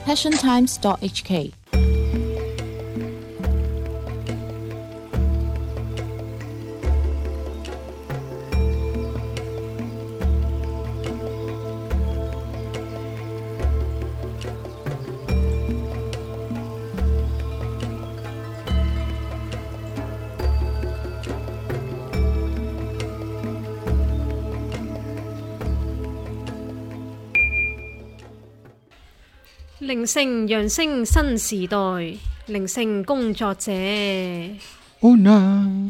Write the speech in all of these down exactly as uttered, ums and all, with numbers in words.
passion times dot h k。 靈性揚升新時代，靈性工作者 Oh no！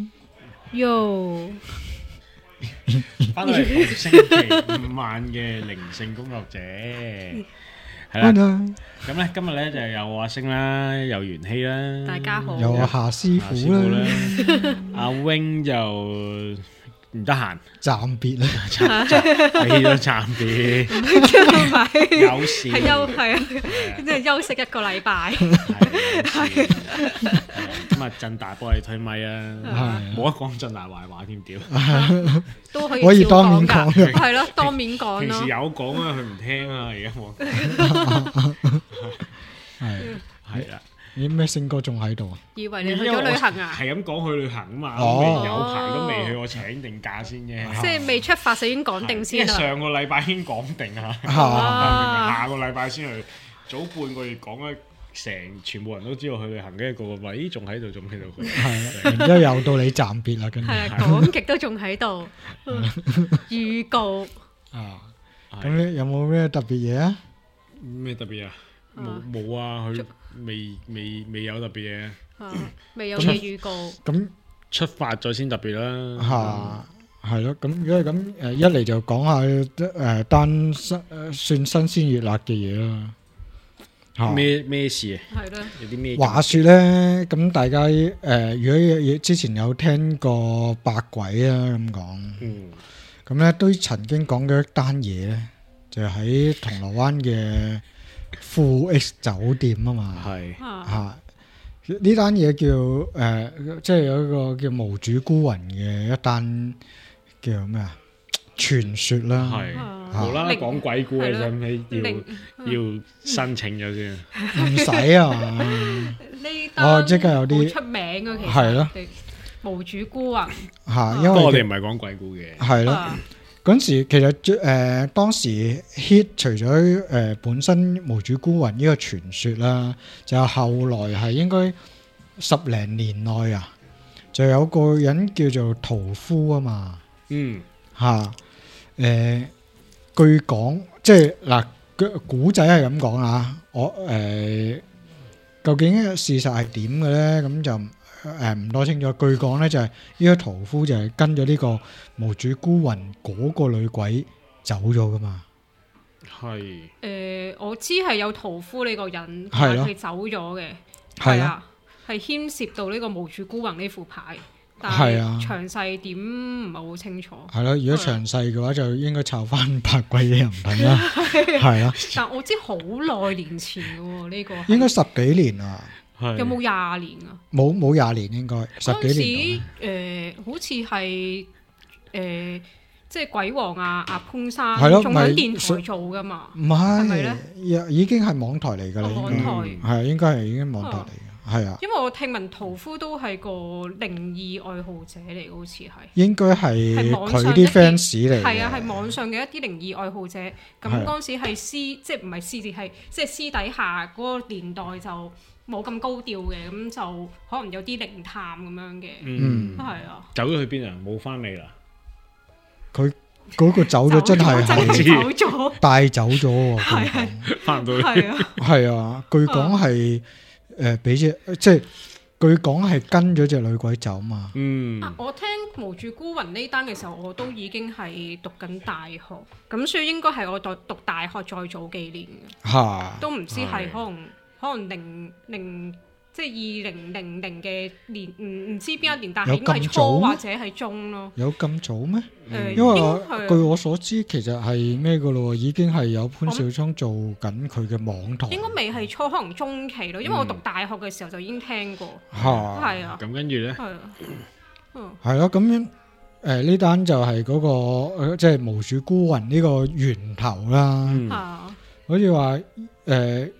Yo， 翻到嚟逢星期五晚嘅靈性工作者，係啦。咁咧今日咧就有我阿星啦，有元希啦， 大家好， 有夏師傅啦， 阿 wing 就唔得閒， 暫別啦， 俾咗暫別，有事係休係啊，即係休息一個禮拜。 係咁啊，振大幫你推咪啊，冇得講振大壞話添，屌都可以可以當面講嘅， 係咯，當面講咯。 平時有講啊，佢唔聽啊，而家冇。 係係啦。 咦咩星哥仲喺度啊？ 以為你去咗旅行啊？ 係咁講去旅行啊嘛， 哦未有排都未去，我請定假先啫。 即係未出發就已經講定先啦。 上個禮拜已經講定啊， 啊下個禮拜先去，早半個月講咗成，全部人都知道去旅行，跟住個個話咦仲喺度，仲喺度去。 係，然之後又到你暫別啦，跟住係啊，講極都仲喺度。預告啊，咁你有冇咩特別嘢啊？ 咩特別啊？冇冇啊，佢未未未有特別嘢。 啊，未有嘅預告。 咁出發咗先特別啦。 嚇，係咯。咁如果係咁，誒一嚟就講下誒單新誒算新鮮熱辣嘅嘢啦。嚇， 咩咩事啊？ 係咯。 有啲咩？ 話説咧，咁大家誒，如果有之前有聽過百鬼啊咁講， 嗯， 咁咧都曾經講過一單嘢咧，就喺銅鑼灣嘅富 X 酒店啊嘛。 係嚇。呢單嘢叫誒、呃，即係有一個叫無主孤魂嘅一單叫咩啊？傳說啦， 係無啦啦講鬼故嘅，使唔使要要申請咗先？ 唔使啊嘛。 呢單哦，即刻有啲出名嘅，其實係咯， 無主孤魂嚇，因為我哋唔係講鬼故嘅， 係咯。嗰陣時其實誒、呃、當時 hit 除咗誒、呃、本身無主孤魂呢個傳說啦，就後來係應該十零年內啊，就有個人叫做屠夫啊嘛， 嗯嚇誒，據講即係嗱古仔係咁講啊，我誒、呃、究竟事實係點嘅咧？咁就誒唔多清楚。據講咧就係呢個屠夫就係跟咗呢個無主孤魂嗰個女鬼走咗噶嘛。 係誒，我知係有屠夫呢個人， 係咯， 佢走咗嘅， 係啊，係牽涉到呢個無主孤魂呢副牌，但係啊， 詳細點唔係好清楚。 係咯，如果詳細嘅話就應該抄翻百鬼嘅人品啦。係啊， 但我知好耐年前嘅喎呢個， 應該十幾年啊。 有冇廿年啊？ 冇冇廿年應該十幾年。嗰陣時誒，好似係誒，即係鬼王啊阿潘生， 係咯， 仲喺電台做噶嘛？ 唔係， 係咪咧？ 已經係網台嚟㗎啦。 網台係應該係已經網台嚟嘅，係啊。 因為我聽聞屠夫都係個靈異愛好者嚟，好似係。 應該係佢啲 fans 嚟。 係啊，係網上嘅一啲靈異愛好者。咁嗰陣時係私，即係唔係私字，係即係私底下嗰個年代就冇咁高調嘅，咁就可能有啲靈探咁樣嘅。 嗯， 係啊。 走咗去邊啊？冇翻嚟啦。 佢嗰個走咗真係係走咗， 帶走咗喎。 係係翻唔到。 係啊。 係啊，據講係誒俾隻即係據講係跟咗隻女鬼走嘛。 嗯。 啊，我聽無主孤魂呢單嘅時候，我都已經係讀緊大學，咁所以應該係我讀讀大學再早幾年嘅。 嚇。 都唔知係可能。可能零零即係二零零零嘅年，唔唔知邊一年，但係應該係初或者係中咯。 有咁早咩？ 誒， 因為我據我所知，其實係咩嘅咯？已經係有潘少聰做緊佢嘅網台。 應該未係初，可能中期咯。因為我讀大學嘅時候就已經聽過。 嚇， 係啊。 咁跟住咧？ 係啊。嗯。 係咯，咁樣誒呢單就係嗰個即係無主孤魂呢個源頭啦。 啊。 好似話誒。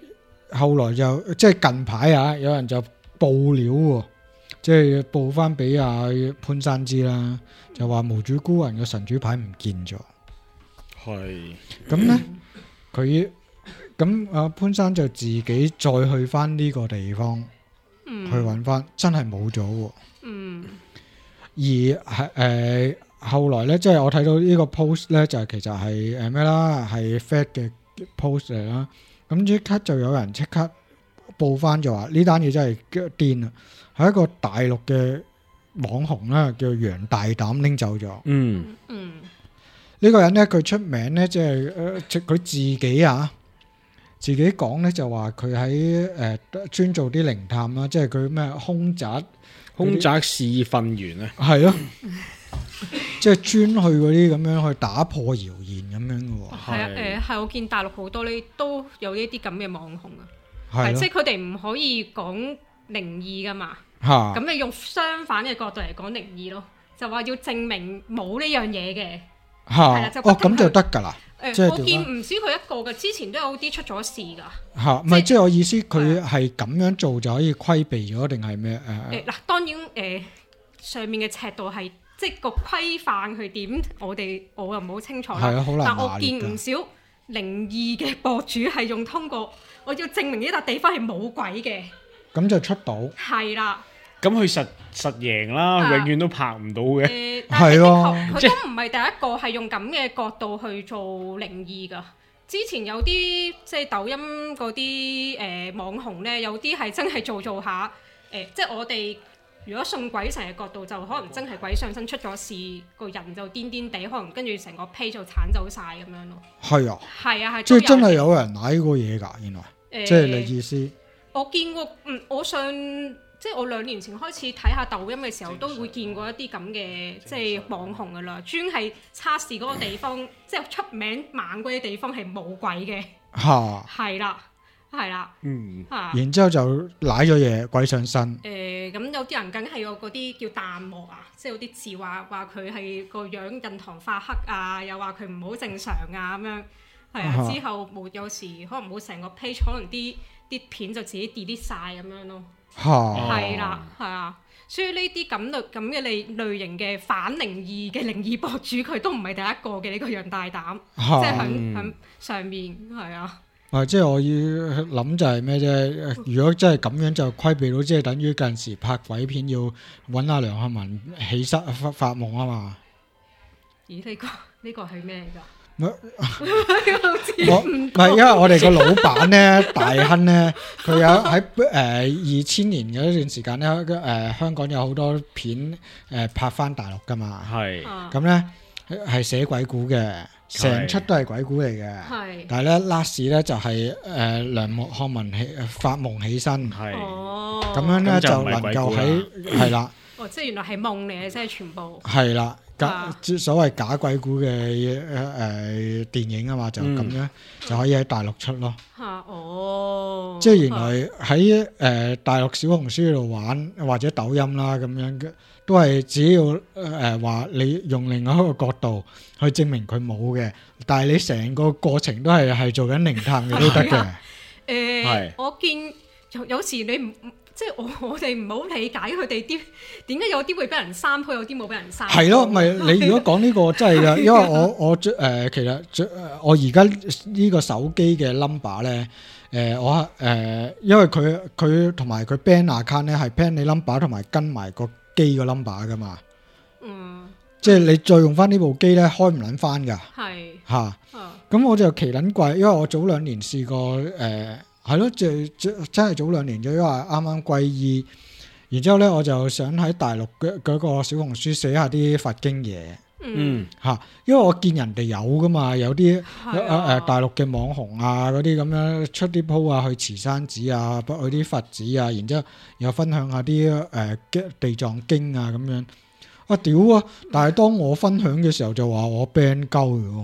後來就即係近排啊，有人就報料喎，即係報翻俾阿潘生知啦，就話無主孤魂嘅神主牌唔見咗。 係咁咧，佢咁阿潘生就自己再去翻呢個地方、嗯、去揾翻，真係冇咗喎。 嗯， 而係誒、呃、後來咧，即係我睇到呢個 post 咧，就係、是、其實係誒咩啦，係 Fed 嘅 post 嚟啦。咁即刻就有人即刻報翻，就話呢單嘢真係癲啊！係一個大陸嘅網紅啦，叫楊大膽拎走咗。 嗯嗯， 呢個人咧，佢出名咧，即係誒佢自己啊，自己講咧就話佢喺誒專做啲靈探啦，即係佢咩空宅空宅試訓員啊， 係咯。即係專去嗰啲咁樣去打破謠言咁樣嘅喎。 係啊，誒係我見大陸好多呢都有呢啲咁嘅網紅啊， 係即係佢哋唔可以講靈異噶嘛， 嚇咁你用相反嘅角度嚟講靈異咯，就話要證明冇呢樣嘢嘅嚇，哦咁就得㗎啦。 誒我見唔少佢一個嘅，之前都有啲出咗事㗎。 嚇，唔係即係我意思，佢係咁樣做就可以規避咗定係咩？誒誒嗱，當然誒上面嘅尺度係。即係個規範佢點，我哋我又唔好清楚啦。 係啊，好難拿捏㗎。 但我見唔少靈異嘅博主係用通過，我要證明呢笪地方係冇鬼嘅。 咁就出到。 係啦。 咁佢實實贏啦，永遠都拍唔到嘅。 誒，但係的確佢都唔係第一個係用咁嘅角度去做靈異㗎。之前有啲即係抖音嗰啲誒網紅咧，有啲係真係做做下誒、呃，即係我哋。如果信鬼神嘅角度，就可能真係鬼上身出咗事，個人就癲癲地，可能跟住成個 page 就剷走晒咁樣咯。係啊， 係啊，係。 即係真係有人買呢個嘢㗎，原來。誒、呃，即係你意思？ 我見過，嗯，我上即係我兩年前開始睇下抖音嘅時候，都會見過一啲咁嘅即係網紅㗎啦，專係測試嗰個地方，即係出名猛鬼嘅地方係冇鬼嘅。嚇！係啦。係啦， 嗯，啊、然之後就舐咗嘢，鬼上身。 誒、呃，咁有啲人梗係有嗰啲叫淡漠啊，即係有啲字話話佢係個樣印堂發黑啊，又話佢唔好正常啊咁樣。係啊，啊之後冇有時可能冇成個 page，可能啲啲片就自己 delete 晒咁樣咯。嚇、啊，係啦，係啊，所以呢啲咁類咁嘅類類型嘅反靈異嘅靈異博主，佢都唔係第一個嘅呢、這個楊大膽，啊、即係喺喺上面係啊。 啊！即係我要諗就係咩啫？如果真係咁樣就規避到，即係等於近時拍鬼片要揾阿梁漢文起身發發夢啊嘛。 咦？呢、這個呢、這個係咩㗎？ 我唔係，因為我哋個老闆咧大亨咧，佢有喺誒二千年嗰段時間咧，誒、呃、香港有好多片誒、呃、拍翻大陸㗎嘛。係咁咧係寫鬼故嘅。成出都係鬼故嚟嘅，但係咧 last 咧就係誒梁漢文起發夢起身，咁樣咧就能夠喺係啦。 哦，即係原來係夢嚟嘅，即係全部係啦。假所謂假鬼故嘅誒電影啊嘛，就咁樣就可以喺大陸出咯。嚇哦！即係原來喺誒大陸小紅書度玩或者抖音啦咁樣嘅。都係只要誒話、呃、你用另外一個角度去證明佢冇嘅，但係你成個過程都係係做緊靈探嘅都得嘅。誒、 呃，我見有有時你唔即係我我哋唔好理解佢哋啲點解有啲會俾人刪鋪，有啲冇俾人刪。係咯，唔係你如果講呢個真係㗎，因為我我誒、呃、其實最我而家呢個手機嘅 number 咧。誒、呃、我誒、呃，因為佢佢同埋佢 ban account 咧係 ban 你 number 同埋跟埋個機個 number 噶嘛，嗯，即係你再用翻呢部機咧開唔撚翻噶，係嚇，咁我就奇撚怪，因為我早兩年試過誒係咯，就真係早兩年就因為啱啱歸依，然之後咧我就想喺大陸嘅嗰個小紅書寫下啲佛經嘢。嗯吓，因為我見人哋有噶嘛，有啲誒誒大陸嘅網紅啊，嗰啲咁樣出啲 po 啊，去慈山寺啊，去啲佛寺啊，然之後又分享下啲誒、呃、地藏經啊咁樣。啊屌啊！但係當我分享嘅時候就話我 ban 鳩嘅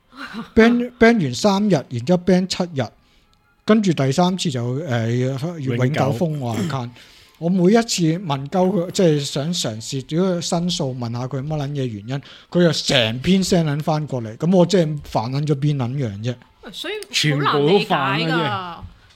，ban ban 完三日，然之後 ban 七日，跟住第三次就誒、呃、永久封我 account。我每一次問鳩佢，即係想嘗試，如果申訴問下佢乜撚嘢原因，佢又成篇 send 撚翻過嚟，咁我即係煩撚咗邊撚樣啫？ 所以好難理解㗎。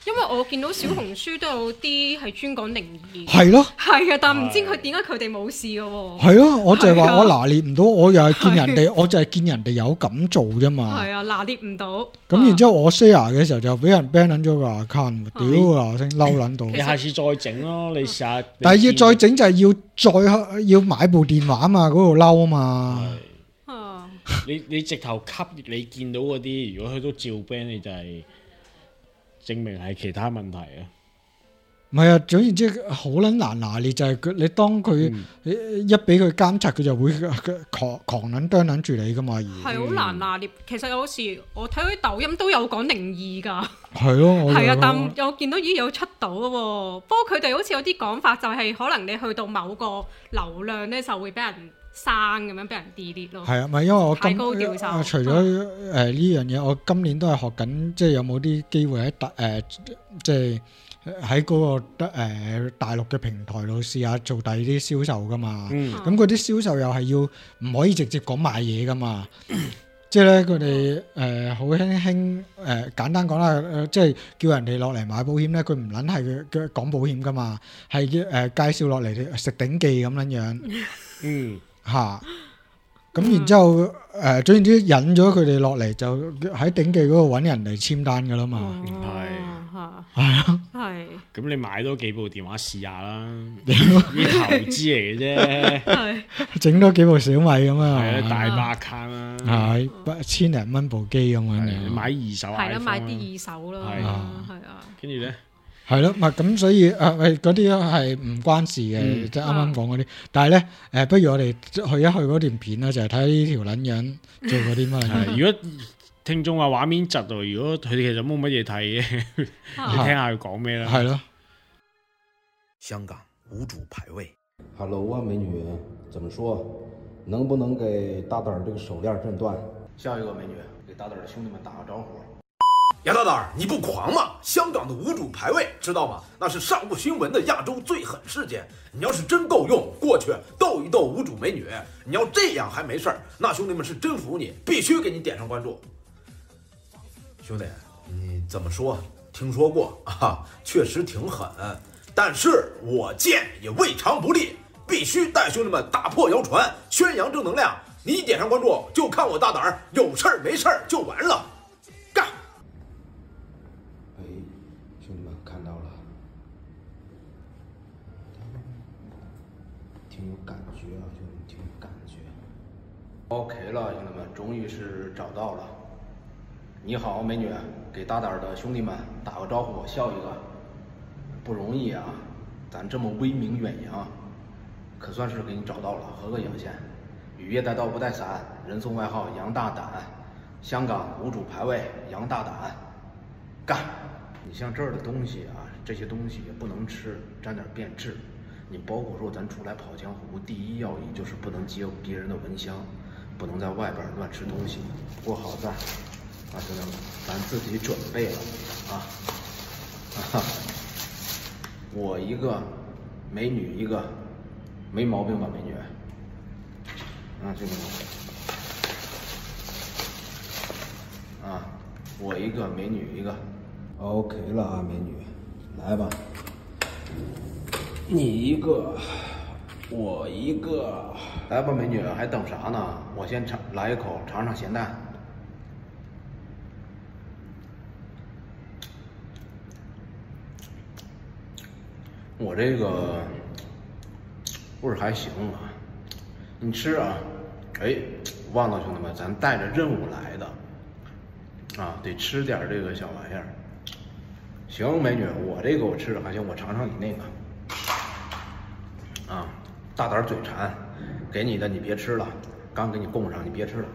因為我見到小紅書都有啲係專講靈異， 係咯， 係啊，但唔知佢點解佢哋冇事嘅喎。 係咯，我就係話我拿捏唔到，我又係見人哋，我就係見人哋有咁做啫嘛。 係啊，拿捏唔到。 咁然之後我 share 嘅時候就俾人 ban 撚咗個 account，屌啊，聲嬲撚到。 你下次再整咯，你試下。 但係要再整就係要再要買部電話啊嘛，嗰度嬲啊嘛。 你你直頭吸你見到嗰啲，如果佢都照 ban，你就係證明係其他問題啊！ 唔係啊，總言之好撚難拿捏，就係佢你當佢一俾佢監察，佢就會狂狂撚啄撚住你噶嘛。 係好難拿捏。其實有時我睇佢抖音都有講靈異㗎。 係咯， 係啊，但我見到已有出到嘅喎。不過佢哋好似有啲講法，就係可能你去到某個流量咧，就會俾人生咁樣俾人 delete 咯。係啊， 咪因為我今高調手除咗誒呢樣嘢，我今年都係學緊，即係有冇啲機會喺大誒，即係喺嗰個誒大陸嘅平台度試下做第二啲銷售噶嘛。咁嗰啲銷售又係要唔可以直接講賣嘢噶嘛。即係咧，佢哋誒好輕輕誒簡單講啦，誒即係叫人哋落嚟買保險咧，佢唔撚係嘅講保險噶嘛，係誒介紹落嚟食頂記咁樣樣。嗯。嚇，咁、啊、然之後誒、呃，總言之引咗佢哋落嚟，就喺頂記嗰度揾人嚟簽單噶啦嘛。係嚇， 係啊， 係。 咁你買多幾部電話試下啦，啲投資嚟嘅啫。係。整多幾部小米咁啊， 係啊，大把卡啦。 係，千零蚊部機咁樣嘅。 買二手 iPhone。係啦， 買啲二手咯。係啊，係啊。 跟住咧。 係咯，咪咁所以誒誒嗰啲係唔關事嘅，即係啱啱講嗰啲。但係咧誒，不如我哋去一去嗰段片啦，就係睇呢條撚樣做嗰啲乜。 如果聽眾話畫面窒喎，如果佢哋其實冇乜嘢睇嘅，你聽下佢講咩啦。 係咯。 香港無主牌位。Hello 啊，美女，怎麼說？能不能給大膽兒這個手鏈震斷？ 下一個美女，給大膽的兄弟們打個招呼。 楊大膽，你不狂嗎？香港的無主牌位知道嗎？那是上不勳聞的亞洲最狠事件。你要是真夠用，過去鬥一鬥無主美女。你要這樣還沒事兒，那兄弟們是真服你，必須給你點上關注。兄弟，你怎麼說？聽說過啊，確實挺狠，但是我見也未嘗不利，必須帶兄弟們打破謠傳，宣揚正能量。你點上關注，就看我大膽，有事兒沒事兒就完了。 OK 了，兄弟們，終於是找到了。你好，美女，給大膽的兄弟們打個招呼，笑一個，不容易啊！咱這麼威名遠揚，可算是給你找到了，合個影先。雨夜帶刀不帶傘，人送外號楊大膽，香港無主牌位楊大膽，幹！你像這兒的東西啊，這些東西也不能吃，沾點變質。你包括說咱出來跑江湖，第一要義就是不能接別人的蚊香。不能在外邊亂吃東西，過好讚啊！兄弟們，咱自己準備了啊！啊，我一個，美女一個，沒毛病吧，美女？啊，兄弟們，啊，我一個，美女一個 ，OK 了啊，美女，來吧，你一個。我一個， 來吧，美女，還等啥呢？我先嘗來一口，嘗嘗鹹蛋。我這個味兒還行啊，你吃啊。哎，忘了兄弟們，咱帶着任務來的，啊，得吃點這個小玩意兒。行，美女，我這個我吃着還行，我嘗嘗你那個。啊。大膽嘴饞，給你的你別吃了，剛給你供上，你別吃了。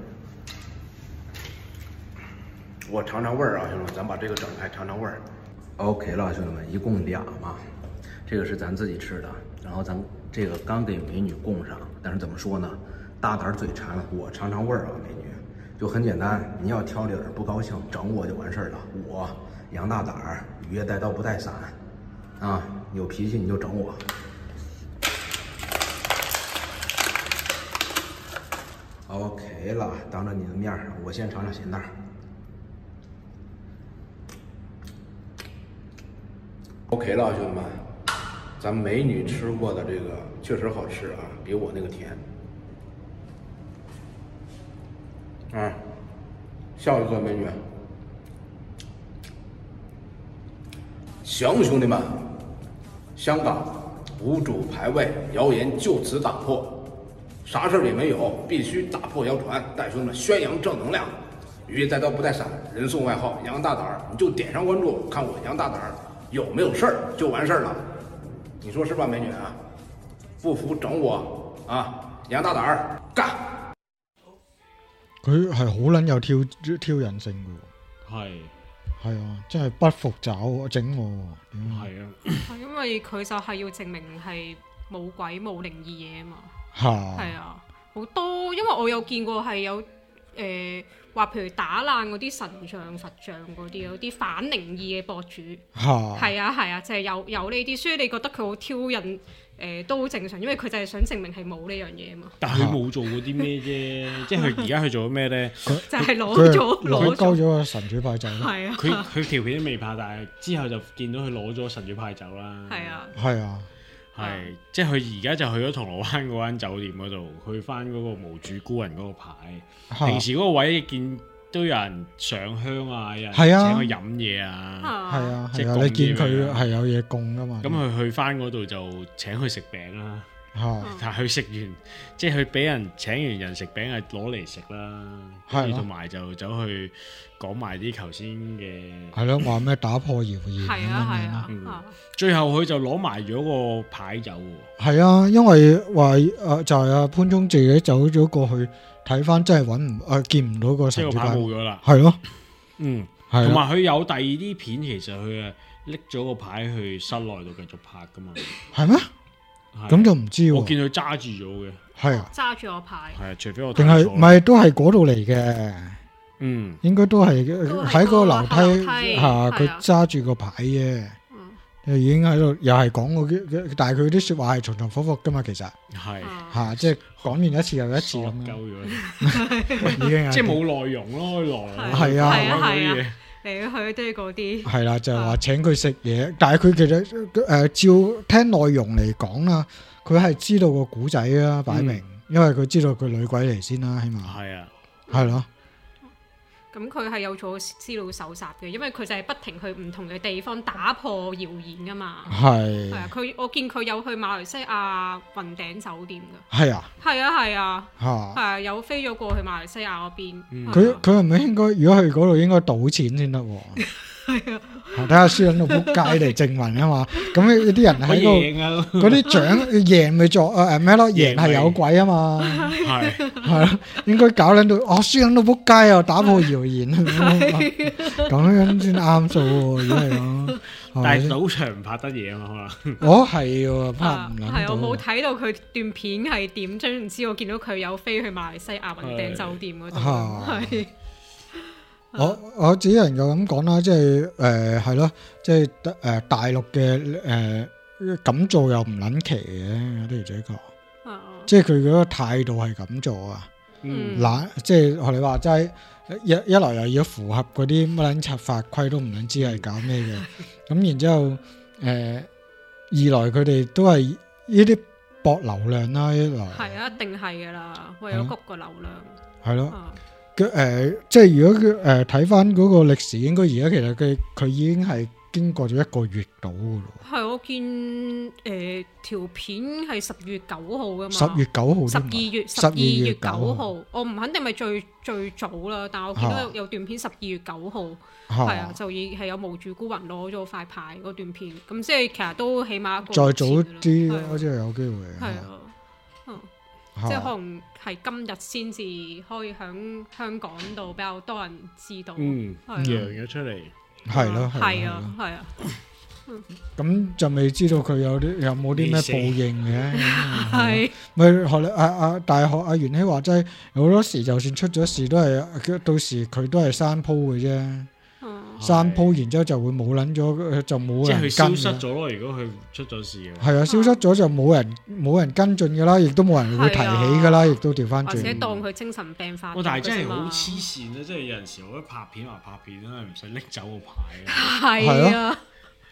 我嘗嘗味兒啊，兄弟們，咱把這個整開，嘗嘗味兒。OK 了，兄弟們，一共倆嘛，這個是咱自己吃的，然後咱這個剛給美女供上，但是怎麼說呢？大膽嘴饞，我嘗嘗味兒啊，美女，就很簡單，你要挑理兒不高興，整我就完事兒了。我楊大膽，雨夜帶刀不帶傘，啊，有脾氣你就整我。OK 了，當着你的面，我先嘗嘗鹹蛋。 OK 了，兄弟们，咱美女吃过的这个确实好吃啊，比我那个甜。啊，笑一个美女。行，兄弟们，香港无主牌位谣言就此打破，啥事儿也没有，必须打破谣传，带兄弟们宣扬正能量。鱼带刀不带伞，人送外号杨大胆儿，你就点上关注，看我杨大胆儿有没有事儿就完事儿了，你说是吧，美女啊？不服整我啊，楊大膽幹！ 佢係好撚有挑挑人性嘅喎， 係係啊，真係不服找我整我喎， 係啊， 係因為佢就係要證明係冇鬼冇靈異嘢啊嘛， 嚇， 係啊，好多，因為我有見過係有誒話，譬如打爛嗰啲神像、佛像嗰啲，有啲反靈異嘅博主， 嚇， 係啊係啊，就係有有呢啲，所以你覺得佢好挑釁。誒、呃、都好正常，因為佢就係想證明係冇呢樣嘢嘛。 但係佢冇做過啲咩啫，即係佢而家去做咗咩咧？ 就係攞咗攞鳩咗個神主牌走。 係啊， 佢佢條片都未拍，但係之後就見到佢攞咗神主牌走啦。 係啊， 係啊， 係即係佢而家就去咗銅鑼灣嗰間酒店嗰度，去翻嗰個無主孤人嗰個牌。平時嗰個位見都有人上香啊，有人請佢飲嘢啊， 係啊，即係你見佢係有嘢供噶嘛。 咁佢去翻嗰度就請佢食餅啦。但係佢食完，即係佢俾人請完人食餅係攞嚟食啦，跟住同埋就走去講埋啲頭先嘅。 係咯，話咩打破謠言咁樣啊。 嗯，最後佢就攞埋咗個牌走喎。 係啊，因為話誒就係阿潘忠自己走咗過去。睇翻真係揾唔誒見唔到個神主牌， 冇咗啦。 係咯， 嗯，同埋佢有第二啲片，其實佢誒拎咗個牌去室內度繼續拍噶嘛。 係咩？咁就唔知喎。 我見佢揸住咗嘅。 係啊， 揸住個牌。 係啊，除非我定係唔係都係嗰度嚟嘅？ 嗯，應該都係喺個樓梯下，佢揸住個牌嘅。已經喺度，又係講嗰但係佢啲説話係重重複複噶嘛，其實係嚇，即係講完一次又一次咁樣，已經即係冇內容咯，內容係啊係啊係啊，嚟去都係嗰啲係啦，就係話請佢食嘢，但係佢其實誒照聽內容嚟講啦，佢係知道個古仔啊，擺明，因為佢知道佢女鬼嚟先啦，起碼係啊， 係咯。 咁佢係有做資料搜集嘅，因為佢就係不停去唔同嘅地方打破謠言噶嘛。 係。係啊，佢我見佢有去馬來西亞雲頂酒店噶。 係啊。 係啊係啊。 嚇。 係啊，有飛咗過去馬來西亞嗰邊。 佢佢係咪應該？如果去嗰度應該賭錢先得喎？係啊。睇下輸緊到撲街嚟證明啊嘛。咁有啲人喺度，嗰啲獎贏咪作誒咩咯？贏係有鬼啊嘛。係係咯，應該搞撚到哦，輸緊到撲街又打破謠言，咁樣先啱數喎。如果係咁， 但係賭場唔拍得嘢啊嘛，可能。 哦，係喎，拍唔撚到。 係我冇睇到佢段片係點，總唔知我見到佢有飛去馬來西亞雲頂酒店嗰度。係。 我我只能夠咁講啦，即係誒係咯，即係誒大陸嘅誒咁做又唔撚奇嘅，有啲者講，即係佢嗰個態度係咁做啊，嗱，即係學你話齋一一來又要符合嗰啲乜撚柒法規，都唔撚知係搞咩嘅，咁然之後誒二來佢哋都係呢啲博流量啦，一來係啊，一定係噶啦，為咗谷個流量， 係咯。佢誒，即係如果佢誒睇翻嗰個歷史，應該而家其實佢佢已經係經過咗一個月到嘅咯。係我見誒條片係十月九號噶嘛？ 十月九號， 十二月十二月九號，我唔肯定咪最最早啦，但係我見到有有段片十二月九號，係啊，就已係有無主孤魂攞咗塊牌嗰段片，咁即係其實都起碼一個再早啲，好似係有機會。 係啊。即係可能係今日先至可以喺香港度比較多人知道， 嗯，揚咗出嚟， 係咯， 係啊，係啊， 咁就未知道佢有啲有冇啲咩報應嘅， 係咪學你阿阿大學阿袁希話齋，好多時就算出咗事都係，到時佢都係山鋪嘅啫。山鋪，然之後就會冇撚咗，就冇人跟。 即係佢消失咗咯。如果佢出咗事嘅， 係啊，消失咗就冇人冇人跟進㗎啦，亦都冇人會提起㗎啦，亦都調翻轉。 或者當佢精神病發。 但係真係好黐線啊！即係有陣時我覺得拍片話拍片啦，唔使拎走個牌。 係啊，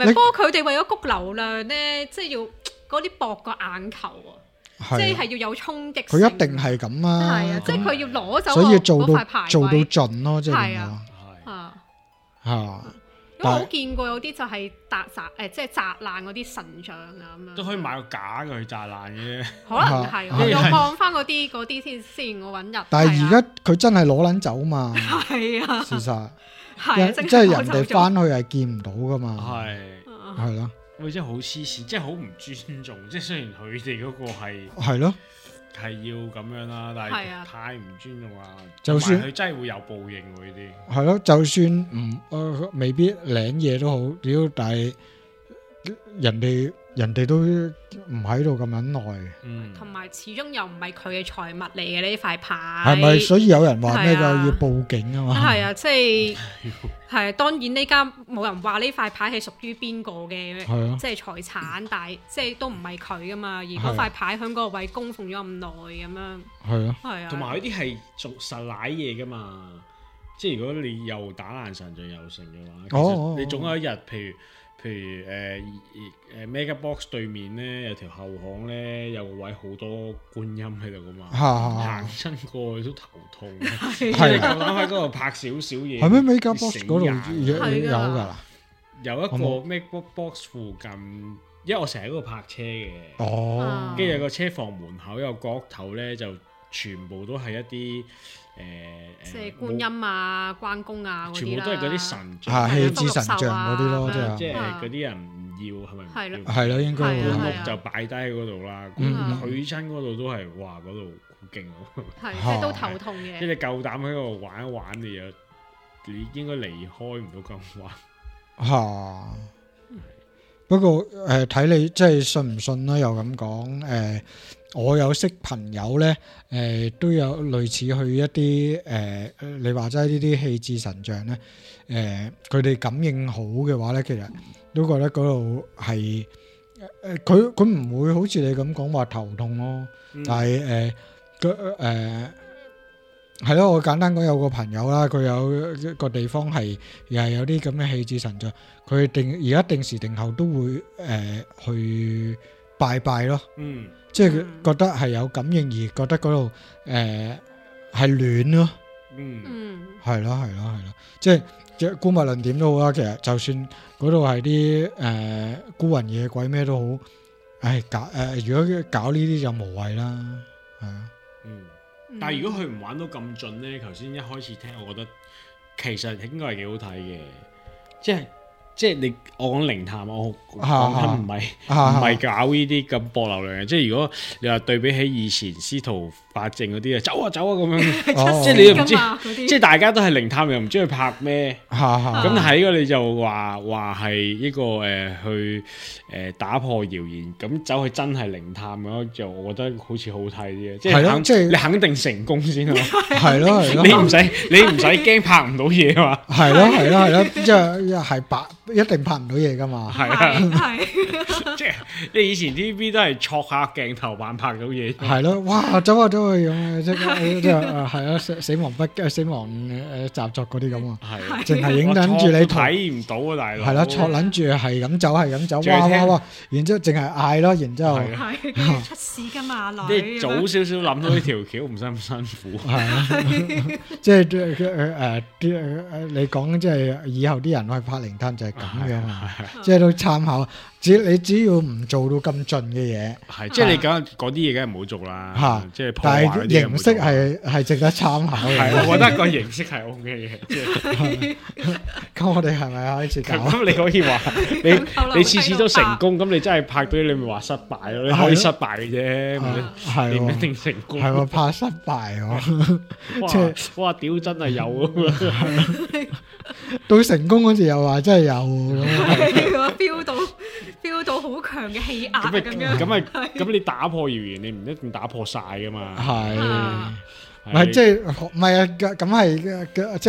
唔係，不過佢哋為咗谷流量咧，即係要嗰啲博個眼球啊，即係係要有衝擊性。佢一定係咁啊！ 係啊，即係佢要攞走所以做到嗰塊牌位做到盡咯，即係係啊，啊嚇。 因為我見過有啲就係砸砸誒，即係砸爛嗰啲神像啊咁樣。 都可以買個假嘅去砸爛嘅。 可能係，我又放翻嗰啲嗰啲先先，我揾日。 但係而家佢真係攞撚走嘛？ 係啊， 事實係即係人哋翻去係見唔到噶嘛？ 係係咯。 喂，真係好黐線，即係好唔尊重。即係雖然佢哋嗰個係係咯。 係要咁樣啦，但係太唔尊重啦。 就算佢真係會有報應喎呢啲。 係咯，就算唔誒未必領嘢都好，屌！但係人哋人哋都唔喺度咁撚耐。 嗯，同埋始終又唔係佢嘅財物嚟嘅呢塊牌。 係咪？所以有人話咩㗎？要報警啊嘛。 係啊，即係係當然呢家冇人話呢塊牌係屬於邊個嘅，即係財產，但係即係都唔係佢噶嘛。而嗰塊牌喺嗰個位供奉咗咁耐咁樣。係啊，係啊。 同埋呢啲係做實賴嘢噶嘛。即係如果你又打爛神像又成嘅話，其實你總有一日，譬如。譬如誒誒、呃、Mega Box 對面咧有條後巷咧，有個位好多觀音喺度噶嘛，行親過去都頭痛。係咁啱喺嗰度拍少少嘢。係咩 Mega Box 嗰度有㗎啦？有一個 Mega Box 附近，因為我成日喺嗰度泊車嘅。哦。跟住有個車房門口有個角頭咧，就全部都係一啲。誒即係觀音啊、關公啊嗰啲啦， 全部都係嗰啲神像、 啊、氣質神像嗰啲咯， 即係嗰啲人唔要係咪？ 係咯，係咯，應該會屋就擺低喺嗰度啦。佢親嗰度都係哇，嗰度好勁喎。 係即係都頭痛嘅。 即係你夠膽喺度玩一玩，你又你應該離開唔到咁玩。嚇！不過誒睇你即係信唔信啦，又咁講誒。我有識朋友咧，誒、呃、都有類似去一啲誒、呃，你話齋呢啲氣質神像咧，誒佢哋感應好嘅話咧，其實都覺得嗰度係誒佢佢唔會好似你咁講話頭痛咯，嗯、但係誒個誒係咯，我簡單講有個朋友啦，佢有一個地方係又係有啲咁嘅氣質神像，佢定而家定時定候都會誒、呃、去拜拜咯。嗯。即係覺得係有感應而覺得嗰度誒係暖咯，嗯，係咯係咯係咯，即係即係姑勿論點都好啦。其實就算嗰度係啲誒孤魂野鬼咩都好，唉搞誒如果搞呢啲就無謂啦，係啊，嗯。但係如果佢唔玩到咁盡咧，頭先一開始聽，我覺得其實應該係幾好睇嘅，即係。即係你我講靈探，我講緊唔係唔係搞呢啲咁博流量嘅。即係如果你話對比起以前司徒法正嗰啲啊，走啊走啊咁樣，哦、即係你又唔知，即係大家都係靈探又唔知佢拍咩，咁但係呢個你就話話係呢個誒、呃、去誒、呃、打破謠言，咁走去真係靈探咁，就我覺得好似好睇啲嘅，即係肯即係你肯定成功先咯， 係咯係咯， 你唔使你唔使驚拍唔到嘢嘛， 係咯係咯係咯，即係係白。一定拍唔到嘢噶嘛， 係啊，係即係你以前 T V B 都係戳下鏡頭扮拍到嘢， 係咯，哇，走啊走啊咁，即係即係係啊，死死亡不死亡誒習作嗰啲咁啊，係，淨係影緊住你睇唔到啊大佬， 係啦，戳捻住係咁走係咁走，哇哇哇，然之後淨係嗌咯，然之後係出事噶嘛， 即係早少少諗到呢條橋唔使咁辛苦， 係啊，即係誒誒啲誒你講即係以後啲人去拍靈探就係。咁樣啊，即係都參考，只你只要唔做到咁盡嘅嘢， 係即係你講嗰啲嘢，梗係唔好做啦。吓，即係但係形式係係值得參考嘅。 係，我覺得個形式係 O K 嘅。 咁我哋係咪開始搞？ 咁你可以話你你次次都成功，咁你真係拍到你咪話失敗咯？你可以失敗嘅啫，係唔一定成功。 係喎，怕失敗喎。即係哇，屌真係有啊！ 到成功嗰時又話真係有咁，飆到飆到好強嘅氣壓咁樣。 咁咪咁你打破謠言，你唔一定打破晒噶嘛。 係，唔係即係唔係啊？咁係即係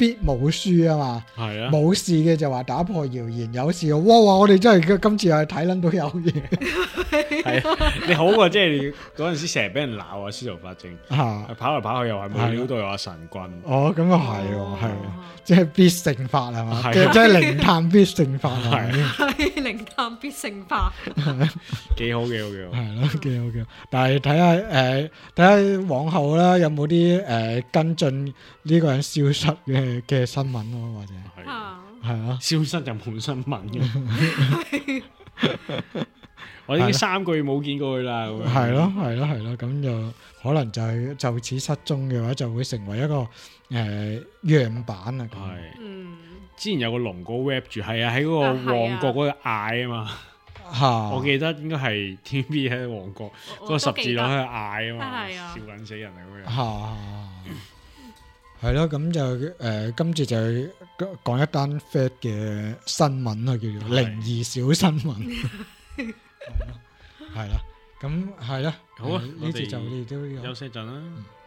必冇輸啊嘛， 係啊， 冇事嘅就話打破謠言，有事哇哇我哋真係今次係睇撚到有嘢， 係啊，你好過即係嗰陣時成日俾人鬧啊，司徒法正嚇跑嚟跑去又係冇料到有阿神棍， 哦咁啊係喎，係即係必勝法係嘛，即係即係靈探必勝法係， 係靈探必勝法， 幾好幾好幾好， 係咯幾好幾好，但係睇下誒睇下往後啦，有冇啲誒跟進呢個人消失嘅嘅新聞咯，或者係係啊， 消失就冇新聞嘅。我已經三個月冇見過佢啦， 係咯係咯係咯，咁就可能就係就此失蹤嘅話，就會成為一個誒樣板啊。 係，嗯，之前有個龍哥 rap 住，係啊，喺嗰個旺角嗰度嗌啊嘛，吓，我記得應該係 T V B 喺旺角嗰個十字路喺度嗌啊嘛，笑緊死人啊咁樣。吓，係咯，咁就誒，今次就講一單 fat 嘅新聞啊，叫做靈異小新聞。係啦，係啦，咁係啦， 好啊， 呢次就你都休息陣啦。